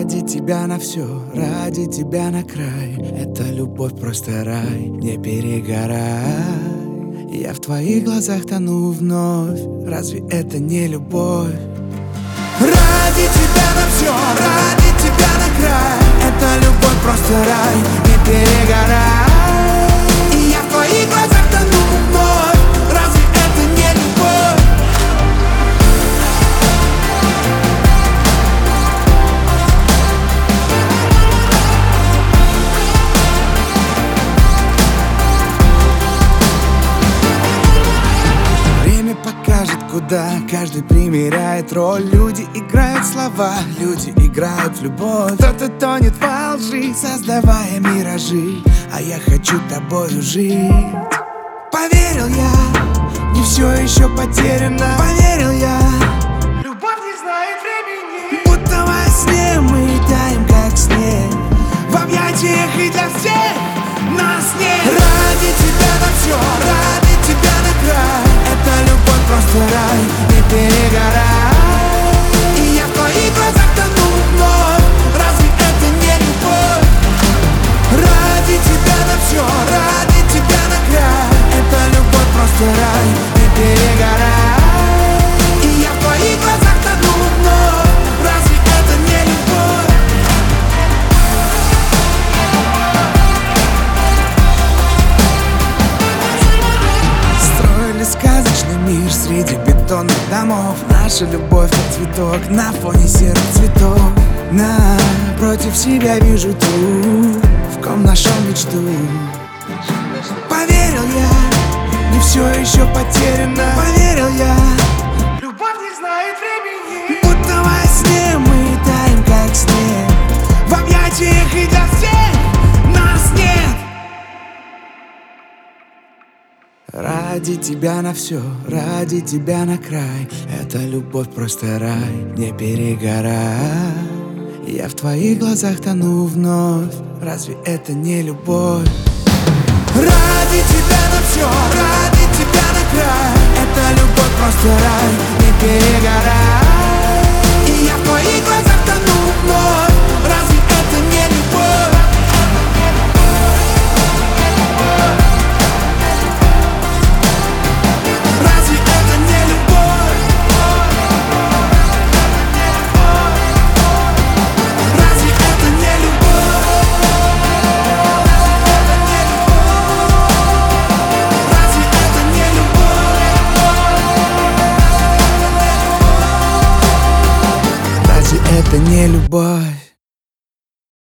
Ради тебя на все, ради тебя на край. Это любовь, просто рай, не перегорай. Я в твоих глазах тону вновь. Разве это не любовь? Ради тебя на все, ради тебя на край. Это любовь, просто рай, не перегорай. И я в твоих глазах тону вновь. Разве это не любовь? Время покажет, куда каждый примеряет роль. Люди играют слова, люди играют в любовь. Кто-то тонет во лжи, создавая миражи, а я хочу тобою жить. Поверил я, не все еще потеряно. Поверил я, любовь не знает времени. Будто во сне мы таем, как снег, в объятиях и для всех нас нет. Ради тебя на все, ради тебя на край. Это любовь, просто рай, не перегорай. И я в твоих глазах тону вновь. Разве это не любовь? Ради тебя на все, ради тебя на край. Это любовь, просто рай, не перегорай. И я в твоих глазах тону вновь. Разве это не любовь? Строили сказочный мир среди бетонных домов. Наша любовь как цветок на фоне серых цветов. Напротив себя вижу ту, в ком нашел мечту. Поверил я, не все еще потеряно. Поверил я, любовь не знает времени. Будто во сне мы таем, как снег, в объятиях и для всех нас нет. Ради тебя на все, ради тебя на край. Это любовь, просто рай, не перегорай. Я в твоих глазах тону вновь. Разве это не любовь? Ради тебя на все, ради тебя на край. Это любовь, просто рай, не перегорай. И я в твоих глазах тону вновь. Разве это не любовь? Разве это не любовь? Разве это не любовь? Разве это не любовь? Разве это не любовь?